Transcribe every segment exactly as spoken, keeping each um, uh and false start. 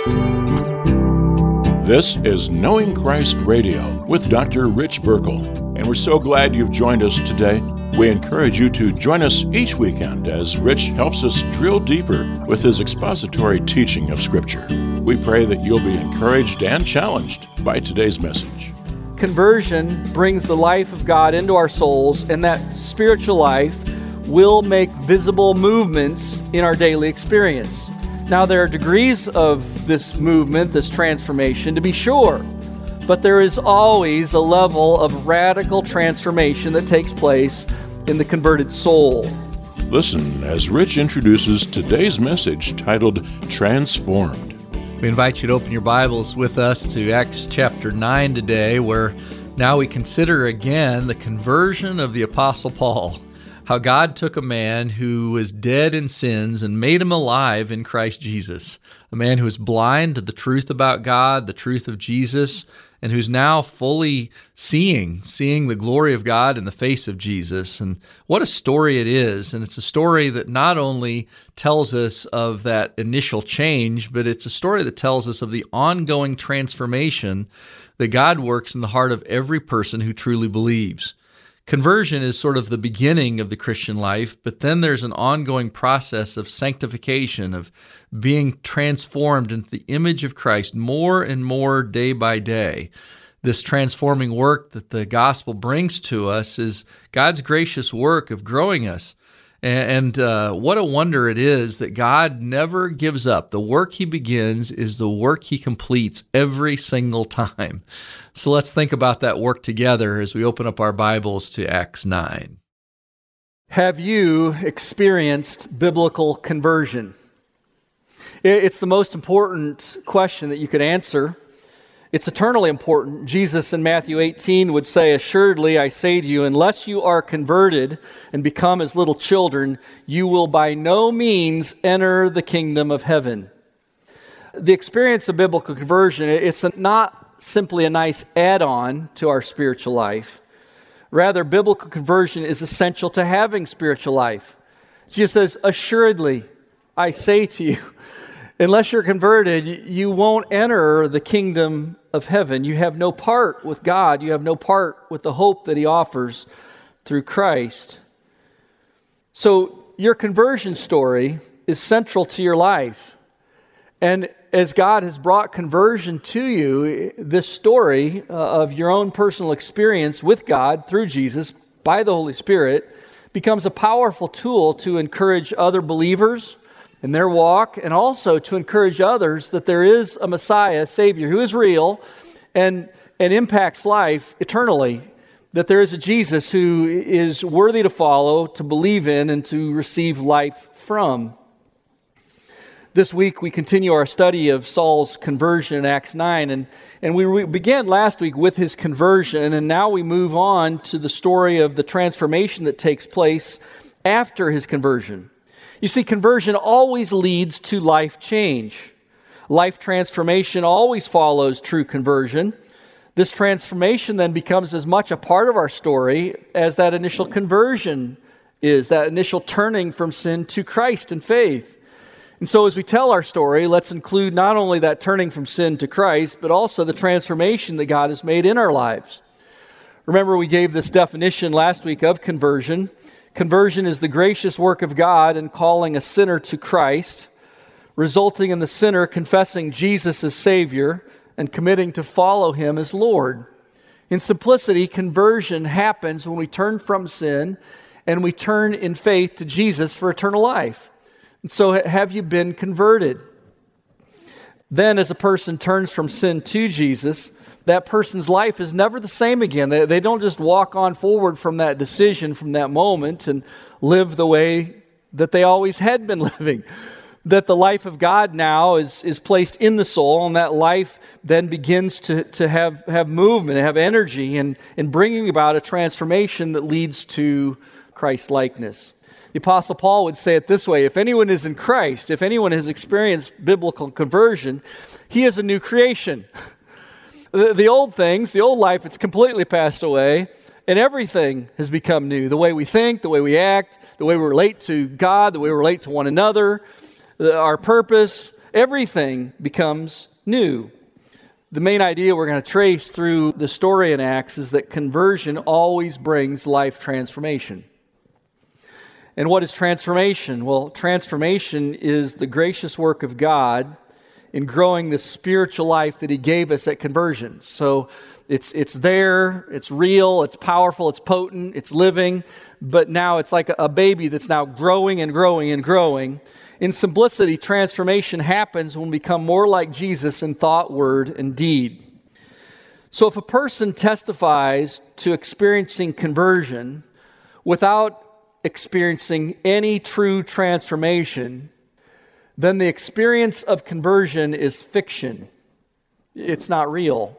This is Knowing Christ Radio with Doctor Rich Burkle, and we're so glad you've joined us today. We encourage you to join us each weekend as Rich helps us drill deeper with his expository teaching of Scripture. We pray that you'll be encouraged and challenged by today's message. Conversion brings the life of God into our souls, and that spiritual life will make visible movements in our daily experience. Now, there are degrees of this movement, this transformation, to be sure, but there is always a level of radical transformation that takes place in the converted soul. Listen as Rich introduces today's message titled Transformed. We invite you to open your Bibles with us to Acts chapter nine today, where now we consider again the conversion of the Apostle Paul. How God took a man who was dead in sins and made him alive in Christ Jesus. A man who was blind to the truth about God, the truth of Jesus, and who's now fully seeing, seeing the glory of God in the face of Jesus. And what a story it is. And it's a story that not only tells us of that initial change, but it's a story that tells us of the ongoing transformation that God works in the heart of every person who truly believes. Conversion is sort of the beginning of the Christian life, but then there's an ongoing process of sanctification, of being transformed into the image of Christ more and more day by day. This transforming work that the gospel brings to us is God's gracious work of growing us. And uh, what a wonder it is that God never gives up. The work He begins is the work He completes every single time. So let's think about that work together as we open up our Bibles to Acts nine. Have you experienced biblical conversion? It's the most important question that you could answer. It's eternally important. Jesus in Matthew eighteen would say, "Assuredly, I say to you, unless you are converted and become as little children, you will by no means enter the kingdom of heaven." The experience of biblical conversion, it's not simply a nice add-on to our spiritual life. Rather, biblical conversion is essential to having spiritual life. Jesus says, "Assuredly, I say to you, unless you're converted, you won't enter the kingdom of heaven. You have no part with God. You have no part with the hope that He offers through Christ." So your conversion story is central to your life. And as God has brought conversion to you, this story uh, of your own personal experience with God through Jesus by the Holy Spirit becomes a powerful tool to encourage other believers in their walk, and also to encourage others that there is a Messiah, a Savior, who is real and, and impacts life eternally, that there is a Jesus who is worthy to follow, to believe in, and to receive life from. This week we continue our study of Saul's conversion in Acts nine, and, and we re- began last week with his conversion, and now we move on to the story of the transformation that takes place after his conversion. You see, conversion always leads to life change. Life transformation always follows true conversion. This transformation then becomes as much a part of our story as that initial conversion is, that initial turning from sin to Christ in faith. And so as we tell our story, let's include not only that turning from sin to Christ, but also the transformation that God has made in our lives. Remember, we gave this definition last week of conversion. Conversion is the gracious work of God in calling a sinner to Christ, resulting in the sinner confessing Jesus as Savior and committing to follow Him as Lord. In simplicity, conversion happens when we turn from sin and we turn in faith to Jesus for eternal life. And so have you been converted? Then as a person turns from sin to Jesus, that person's life is never the same again. They, they don't just walk on forward from that decision, from that moment, and live the way that they always had been living. That the life of God now is, is placed in the soul, and that life then begins to, to have, have movement, have energy, and, and bringing about a transformation that leads to Christ-likeness. The Apostle Paul would say it this way: if anyone is in Christ, if anyone has experienced biblical conversion, he is a new creation. The, the old things, the old life, it's completely passed away, and everything has become new. The way we think, the way we act, the way we relate to God, the way we relate to one another, the, our purpose, everything becomes new. The main idea we're going to trace through the story in Acts is that conversion always brings life transformation. And what is transformation? Well, transformation is the gracious work of God in growing the spiritual life that He gave us at conversion. So it's it's there, it's real, it's powerful, it's potent, it's living, but now it's like a baby that's now growing and growing and growing. In simplicity, transformation happens when we become more like Jesus in thought, word, and deed. So if a person testifies to experiencing conversion without experiencing any true transformation, then the experience of conversion is fiction. It's not real.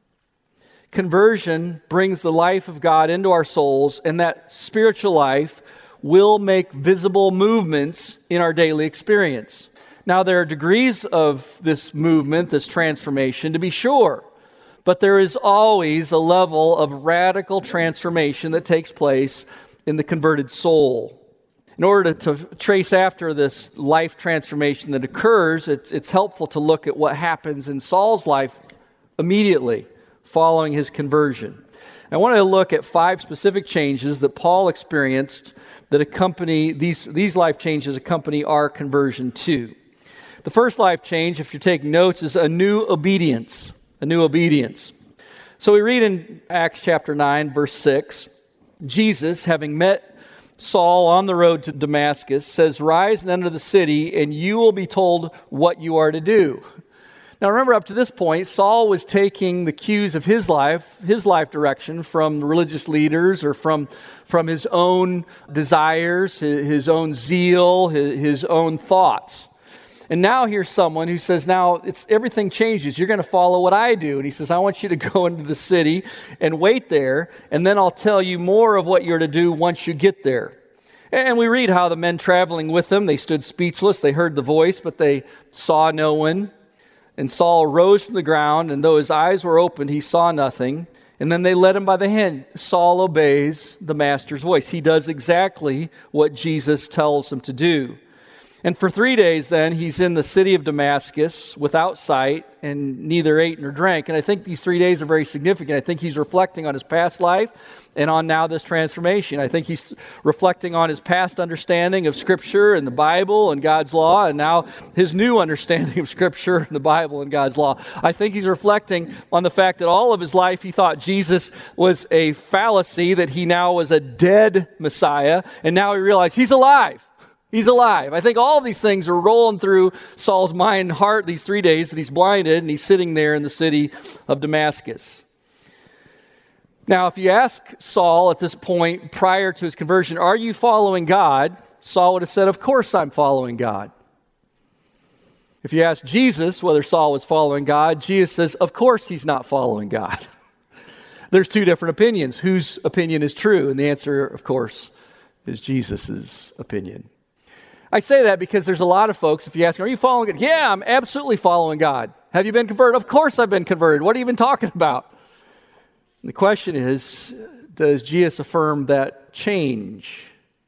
Conversion brings the life of God into our souls, and that spiritual life will make visible movements in our daily experience. Now, there are degrees of this movement, this transformation, to be sure, but there is always a level of radical transformation that takes place in the converted soul. In order to, to trace after this life transformation that occurs, it's, it's helpful to look at what happens in Saul's life immediately following his conversion. I want to look at five specific changes that Paul experienced that accompany, these, these life changes accompany our conversion too. The first life change, if you're taking notes, is a new obedience. A new obedience. So we read in Acts chapter nine, verse six, Jesus, having met Saul on the road to Damascus, says, "Rise and enter the city, and you will be told what you are to do." Now remember, up to this point, Saul was taking the cues of his life, his life direction from religious leaders or from, from his own desires, his, his own zeal, his, his own thoughts. And now here's someone who says, now it's everything changes. You're going to follow what I do. And he says, I want you to go into the city and wait there, and then I'll tell you more of what you're to do once you get there. And we read how the men traveling with him, they stood speechless. They heard the voice, but they saw no one. And Saul rose from the ground, and though his eyes were opened, he saw nothing. And then they led him by the hand. Saul obeys the master's voice. He does exactly what Jesus tells him to do. And for three days then, he's in the city of Damascus without sight and neither ate nor drank. And I think these three days are very significant. I think he's reflecting on his past life and on now this transformation. I think he's reflecting on his past understanding of Scripture and the Bible and God's law, and now his new understanding of Scripture and the Bible and God's law. I think he's reflecting on the fact that all of his life he thought Jesus was a fallacy, that he now was a dead Messiah, and now he realized he's alive. He's alive. I think all of these things are rolling through Saul's mind and heart these three days that he's blinded and he's sitting there in the city of Damascus. Now, if you ask Saul at this point prior to his conversion, are you following God? Saul would have said, of course I'm following God. If you ask Jesus whether Saul was following God, Jesus says, of course he's not following God. There's two different opinions. Whose opinion is true? And the answer, of course, is Jesus's opinion. I say that because there's a lot of folks, if you ask them, are you following God? Yeah, I'm absolutely following God. Have you been converted? Of course I've been converted. What are you even talking about? And the question is, does Jesus affirm that change?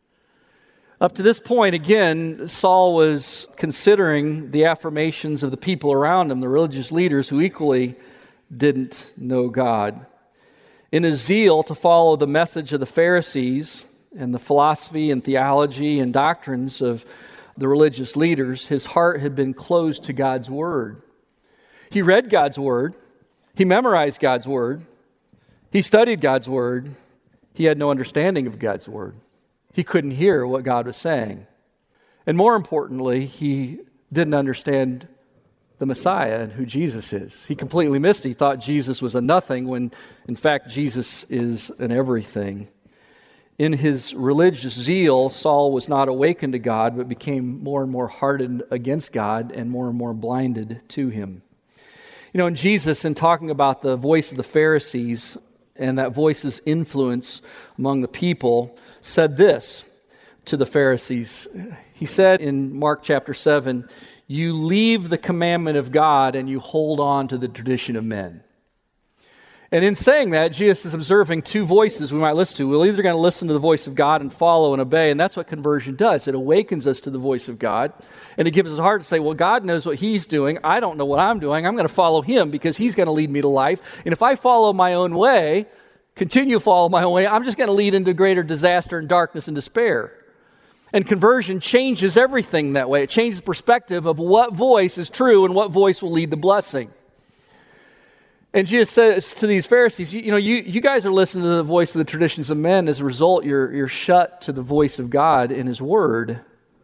Up to this point, again, Saul was considering the affirmations of the people around him, the religious leaders who equally didn't know God. In his zeal to follow the message of the Pharisees and the philosophy and theology and doctrines of the religious leaders, his heart had been closed to God's Word. He read God's Word. He memorized God's Word. He studied God's Word. He had no understanding of God's Word. He couldn't hear what God was saying. And more importantly, he didn't understand the Messiah and who Jesus is. He completely missed it. He thought Jesus was a nothing when, in fact, Jesus is an everything. In his religious zeal, Saul was not awakened to God, but became more and more hardened against God and more and more blinded to him. You know, and Jesus, in talking about the voice of the Pharisees and that voice's influence among the people, said this to the Pharisees. He said in Mark chapter seven, "You leave the commandment of God and you hold on to the tradition of men." And in saying that, Jesus is observing two voices we might listen to. We're either going to listen to the voice of God and follow and obey, and that's what conversion does. It awakens us to the voice of God, and it gives us a heart to say, well, God knows what he's doing. I don't know what I'm doing. I'm going to follow him because he's going to lead me to life. And if I follow my own way, continue to follow my own way, I'm just going to lead into greater disaster and darkness and despair. And conversion changes everything that way. It changes the perspective of what voice is true and what voice will lead to blessing. And Jesus says to these Pharisees, you, you know, you, you guys are listening to the voice of the traditions of men. As a result, you're, you're shut to the voice of God in his word.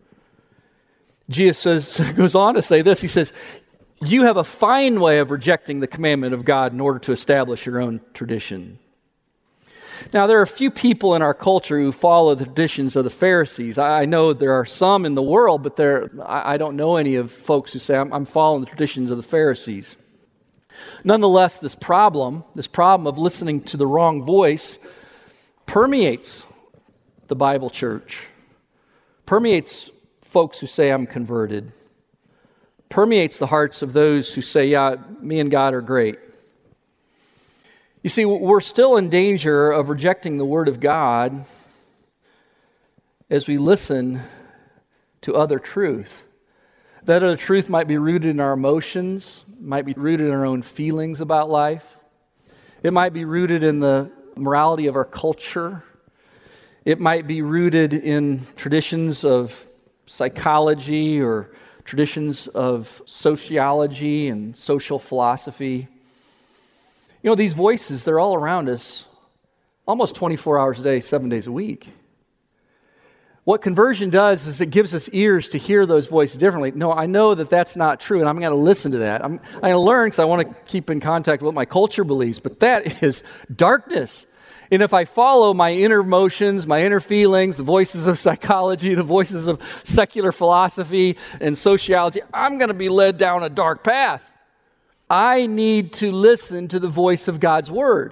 Jesus says, goes on to say this. He says, you have a fine way of rejecting the commandment of God in order to establish your own tradition. Now, there are a few people in our culture who follow the traditions of the Pharisees. I know there are some in the world, but there, I, I don't know any of folks who say, I'm, I'm following the traditions of the Pharisees. Nonetheless, this problem, this problem of listening to the wrong voice, permeates the Bible church, permeates folks who say, I'm converted, permeates the hearts of those who say, yeah, me and God are great. You see, we're still in danger of rejecting the Word of God as we listen to other truth. That other truth might be rooted in our emotions, might be rooted in our own feelings about life. It might be rooted in the morality of our culture. It might be rooted in traditions of psychology or traditions of sociology and social philosophy. You know, these voices, they're all around us almost twenty-four hours a day, seven days a week. What conversion does is it gives us ears to hear those voices differently. No, I know that that's not true, and I'm going to listen to that. I'm, I'm going to learn because I want to keep in contact with what my culture believes, but that is darkness. And if I follow my inner emotions, my inner feelings, the voices of psychology, the voices of secular philosophy and sociology, I'm going to be led down a dark path. I need to listen to the voice of God's Word.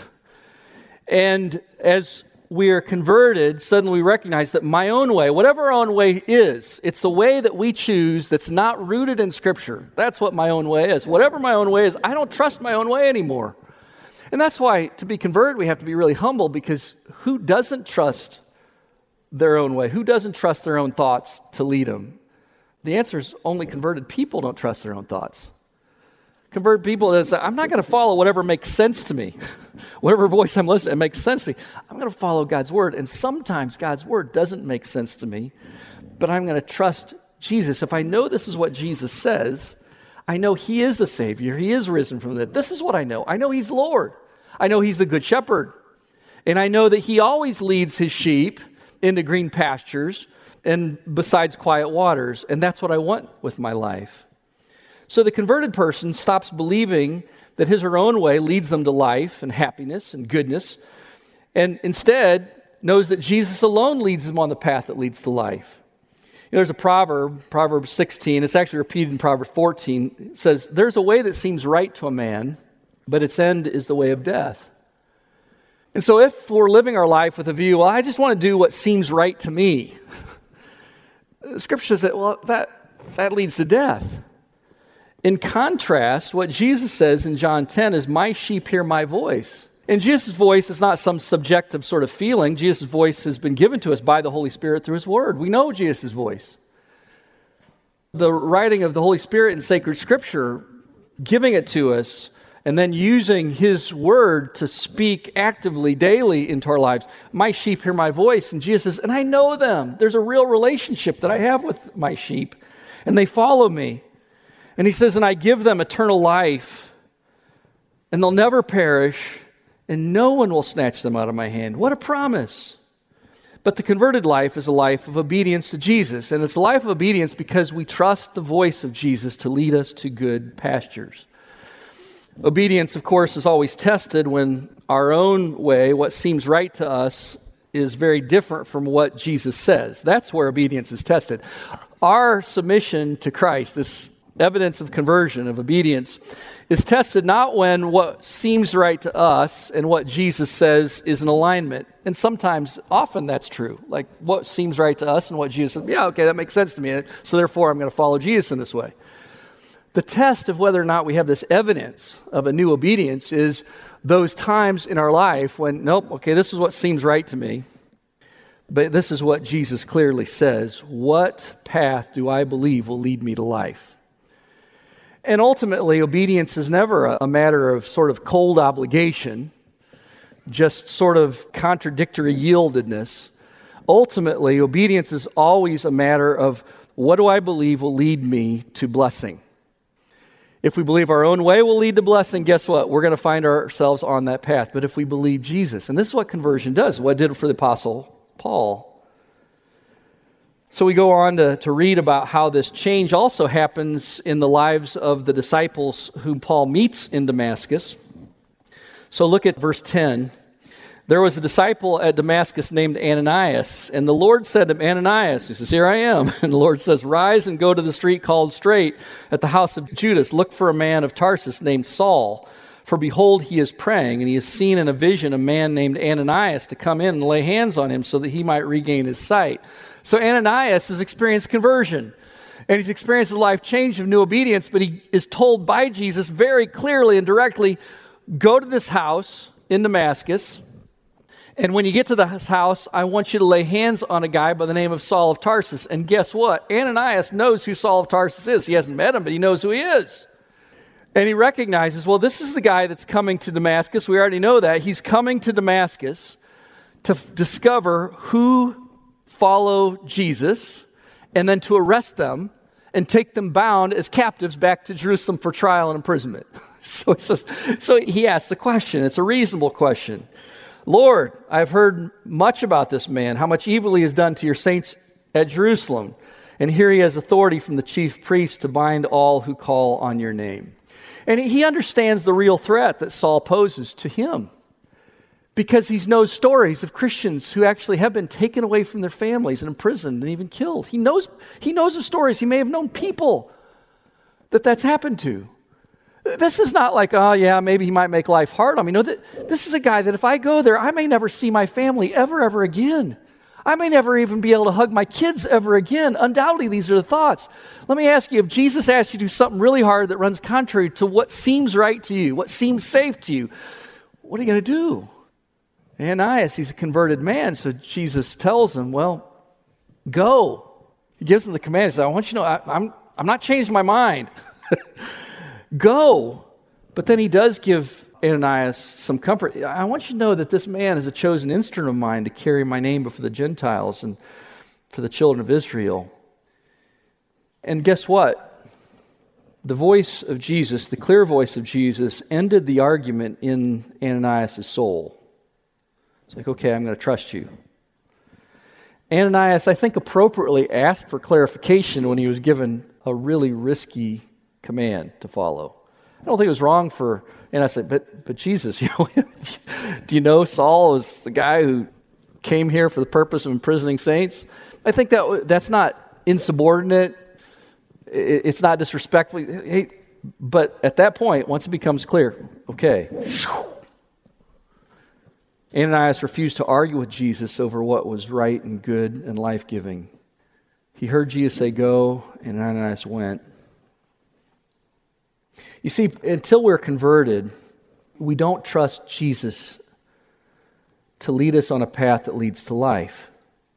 And as we are converted, suddenly we recognize that my own way, whatever our own way is, it's the way that we choose that's not rooted in Scripture. That's what my own way is. Whatever my own way is, I don't trust my own way anymore. And that's why to be converted, we have to be really humble, because who doesn't trust their own way? Who doesn't trust their own thoughts to lead them? The answer is only converted people don't trust their own thoughts. Converted people is, I'm not going to follow whatever makes sense to me. Whatever voice I'm listening to, it makes sense to me. I'm going to follow God's Word. And sometimes God's Word doesn't make sense to me, but I'm going to trust Jesus. If I know this is what Jesus says, I know He is the Savior. He is risen from the dead. This is what I know. I know He's Lord. I know He's the Good Shepherd. And I know that He always leads His sheep into green pastures and besides quiet waters. And that's what I want with my life. So the converted person stops believing that his or her own way leads them to life and happiness and goodness, and instead knows that Jesus alone leads them on the path that leads to life. You know, there's a proverb, Proverbs sixteen, it's actually repeated in Proverbs fourteen. It says, there's a way that seems right to a man, but its end is the way of death. And so if we're living our life with a view, well, I just want to do what seems right to me, Scripture says that, well, that, that leads to death. In contrast, what Jesus says in John ten is, my sheep hear my voice. And Jesus' voice is not some subjective sort of feeling. Jesus' voice has been given to us by the Holy Spirit through His Word. We know Jesus' voice. The writing of the Holy Spirit in sacred Scripture, giving it to us, and then using His Word to speak actively daily into our lives. My sheep hear my voice. And Jesus says, and I know them. There's a real relationship that I have with my sheep, and they follow me. And He says, and I give them eternal life, and they'll never perish, and no one will snatch them out of my hand. What a promise. But the converted life is a life of obedience to Jesus, and it's a life of obedience because we trust the voice of Jesus to lead us to good pastures. Obedience, of course, is always tested when our own way, what seems right to us, is very different from what Jesus says. That's where obedience is tested. Our submission to Christ, this evidence of conversion, of obedience, is tested not when what seems right to us and what Jesus says is in alignment. And sometimes, often that's true. Like what seems right to us and what Jesus says, yeah, okay, that makes sense to me. So therefore, I'm going to follow Jesus in this way. The test of whether or not we have this evidence of a new obedience is those times in our life when, nope, okay, this is what seems right to me. But this is what Jesus clearly says. What path do I believe will lead me to life? And ultimately, obedience is never a, a matter of sort of cold obligation, just sort of contradictory yieldedness. Ultimately, obedience is always a matter of what do I believe will lead me to blessing? If we believe our own way will lead to blessing, guess what? We're going to find ourselves on that path. But if we believe Jesus, and this is what conversion does, what it did for the Apostle Paul. So we go on to, to read about how this change also happens in the lives of the disciples whom Paul meets in Damascus. So look at verse ten. There was a disciple at Damascus named Ananias, and the Lord said to him, Ananias, he says, here I am. And the Lord says, rise and go to the street called Straight at the house of Judas. Look for a man of Tarsus named Saul. For behold, he is praying, and he has seen in a vision a man named Ananias to come in and lay hands on him so that he might regain his sight. So Ananias has experienced conversion, and he's experienced a life change of new obedience, but he is told by Jesus very clearly and directly, go to this house in Damascus, and when you get to this house, I want you to lay hands on a guy by the name of Saul of Tarsus. And guess what? Ananias knows who Saul of Tarsus is. He hasn't met him, but he knows who he is. And he recognizes, well, this is the guy that's coming to Damascus. We already know that. He's coming to Damascus to f- discover who follow Jesus and then to arrest them and take them bound as captives back to Jerusalem for trial and imprisonment. So he says, so he asks the question. It's a reasonable question. Lord, I've heard much about this man, how much evil he has done to your saints at Jerusalem. And here he has authority from the chief priest to bind all who call on your name. And he understands the real threat that Saul poses to him because he knows stories of Christians who actually have been taken away from their families and imprisoned and even killed. He knows, he knows of stories. He may have known people that that's happened to. This is not like, oh, yeah, maybe he might make life hard on me. No, th- this is a guy that if I go there, I may never see my family ever, ever again. I may never even be able to hug my kids ever again. Undoubtedly, these are the thoughts. Let me ask you, if Jesus asked you to do something really hard that runs contrary to what seems right to you, what seems safe to you, what are you going to do? Ananias, he's a converted man, so Jesus tells him, well, go. He gives him the command. He says, I want you to know, I, I'm, I'm not changing my mind. Go. But then he does give Ananias some comfort. I want you to know that this man is a chosen instrument of mine to carry my name before the Gentiles and for the children of Israel. And guess what? The voice of Jesus, the clear voice of Jesus, ended the argument in Ananias' soul. It's like, okay, I'm going to trust you. Ananias, I think, appropriately asked for clarification when he was given a really risky command to follow. I don't think it was wrong for, and I said, but but Jesus, you know, do you know Saul is the guy who came here for the purpose of imprisoning saints? I think that that's not insubordinate. It's not disrespectful. Hey, but at that point, once it becomes clear, okay, Ananias refused to argue with Jesus over what was right and good and life-giving. He heard Jesus say, go, and Ananias went. You see, until we're converted, we don't trust Jesus to lead us on a path that leads to life.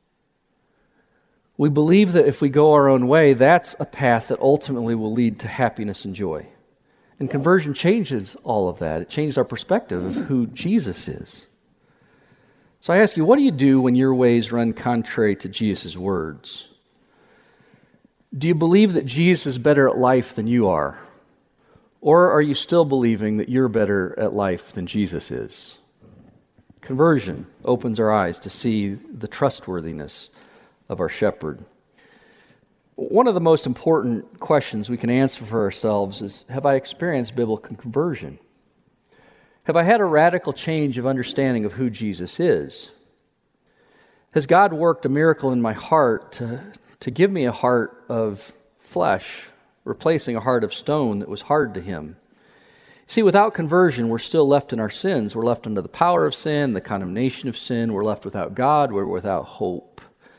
We believe that if we go our own way, that's a path that ultimately will lead to happiness and joy. And conversion changes all of that. It changes our perspective of who Jesus is. So I ask you, what do you do when your ways run contrary to Jesus' words? Do you believe that Jesus is better at life than you are? Or are you still believing that you're better at life than Jesus is? Conversion opens our eyes to see the trustworthiness of our shepherd. One of the most important questions we can answer for ourselves is, have I experienced biblical conversion? Have I had a radical change of understanding of who Jesus is? Has God worked a miracle in my heart to, to give me a heart of flesh, replacing a heart of stone that was hard to him? See, without conversion, we're still left in our sins. We're left under the power of sin, the condemnation of sin. We're left without God. We're without hope.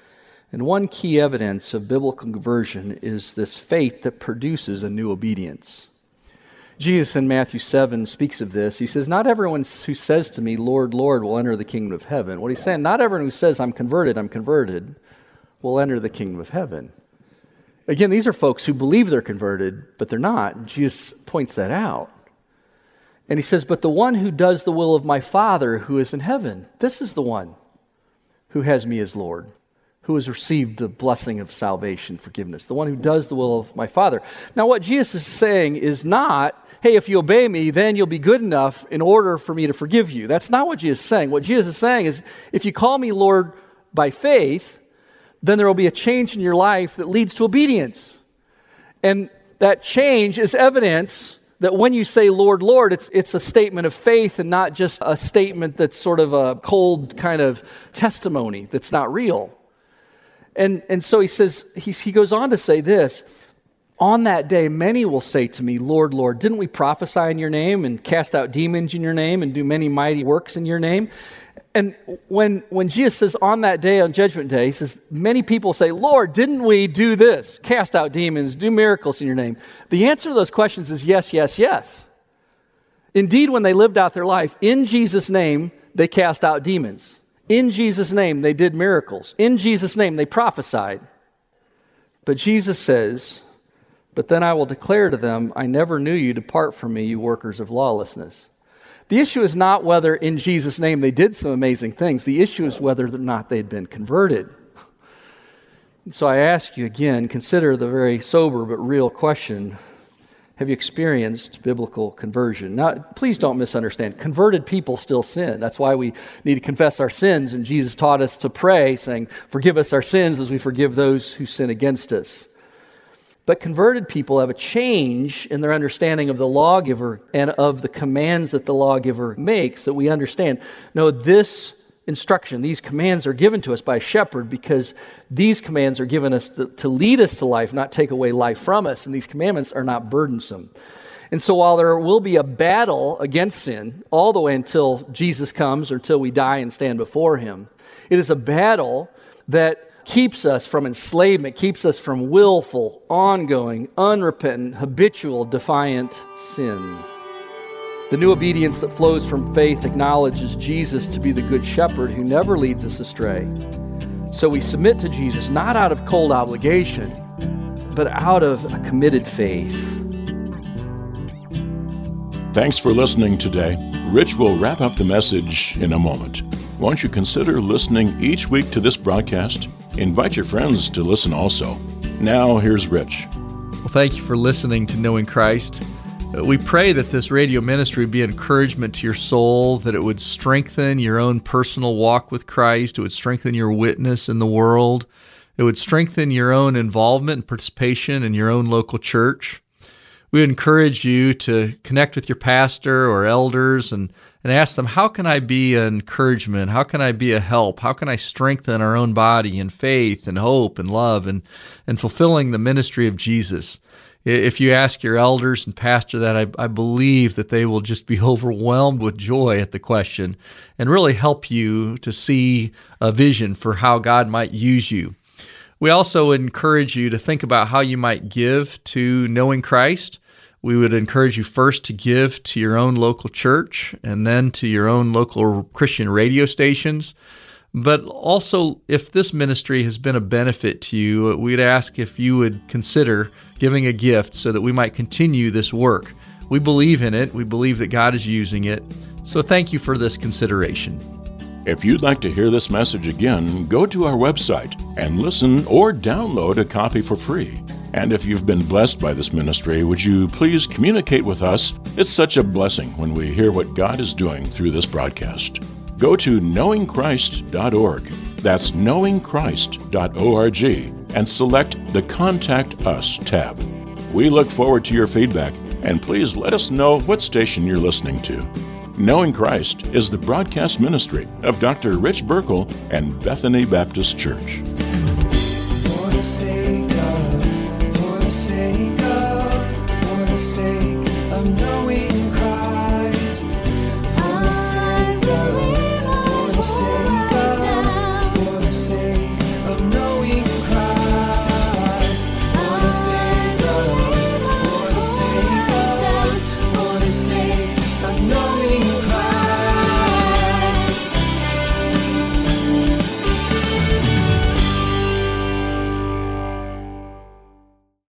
And one key evidence of biblical conversion is this faith that produces a new obedience. Jesus in Matthew seven speaks of this. He says, not everyone who says to me, Lord, Lord, will enter the kingdom of heaven. What he's saying, not everyone who says, I'm converted, I'm converted, will enter the kingdom of heaven. Again, these are folks who believe they're converted, but they're not. And Jesus points that out. And he says, but the one who does the will of my Father who is in heaven, this is the one who has me as Lord, who has received the blessing of salvation, forgiveness, the one who does the will of my Father. Now, what Jesus is saying is not, hey, if you obey me, then you'll be good enough in order for me to forgive you. That's not what Jesus is saying. What Jesus is saying is, if you call me Lord by faith, then there will be a change in your life that leads to obedience. And that change is evidence that when you say, Lord, Lord, it's it's a statement of faith and not just a statement that's sort of a cold kind of testimony that's not real. And and so he says, he, he goes on to say this, on that day, many will say to me, Lord, Lord, didn't we prophesy in your name and cast out demons in your name and do many mighty works in your name? And when when Jesus says on that day, on Judgment Day, he says, many people say, Lord, didn't we do this? Cast out demons, do miracles in your name? The answer to those questions is yes, yes, yes. Indeed, when they lived out their life, in Jesus' name, they cast out demons. In Jesus' name, they did miracles. In Jesus' name, they prophesied. But Jesus says, but then I will declare to them, I never knew you. Depart from me, you workers of lawlessness. The issue is not whether in Jesus' name they did some amazing things. The issue is whether or not they'd been converted. So I ask you again, consider the very sober but real question, have you experienced biblical conversion? Now, please don't misunderstand. Converted people still sin. That's why we need to confess our sins, and Jesus taught us to pray, saying, forgive us our sins as we forgive those who sin against us. But converted people have a change in their understanding of the lawgiver and of the commands that the lawgiver makes, that we understand. No, this instruction, these commands are given to us by a shepherd because these commands are given us to, to lead us to life, not take away life from us. And these commandments are not burdensome. And so while there will be a battle against sin all the way until Jesus comes or until we die and stand before him, it is a battle that keeps us from enslavement, keeps us from willful, ongoing, unrepentant, habitual, defiant sin. The new obedience that flows from faith acknowledges Jesus to be the good shepherd who never leads us astray. So we submit to Jesus not out of cold obligation, but out of a committed faith. Thanks for listening today. Rich will wrap up the message in a moment. Won't you consider listening each week to this broadcast? Invite your friends to listen also. Now, here's Rich. Well, thank you for listening to Knowing Christ. We pray that this radio ministry would be an encouragement to your soul, that it would strengthen your own personal walk with Christ, it would strengthen your witness in the world, it would strengthen your own involvement and participation in your own local church. We would encourage you to connect with your pastor or elders and, and ask them, how can I be an encouragement? How can I be a help? How can I strengthen our own body in faith and hope and love and, and fulfilling the ministry of Jesus? If you ask your elders and pastor that, I, I believe that they will just be overwhelmed with joy at the question and really help you to see a vision for how God might use you. We also encourage you to think about how you might give to Knowing Christ. We would encourage you first to give to your own local church and then to your own local Christian radio stations. But also, if this ministry has been a benefit to you, we'd ask if you would consider giving a gift so that we might continue this work. We believe in it. We believe that God is using it. So thank you for this consideration. If you'd like to hear this message again, go to our website and listen or download a copy for free. And if you've been blessed by this ministry, would you please communicate with us? It's such a blessing when we hear what God is doing through this broadcast. Go to knowing christ dot org. That's knowing christ dot org and select the Contact Us tab. We look forward to your feedback, and please let us know what station you're listening to. Knowing Christ is the broadcast ministry of Doctor Rich Burkle and Bethany Baptist Church.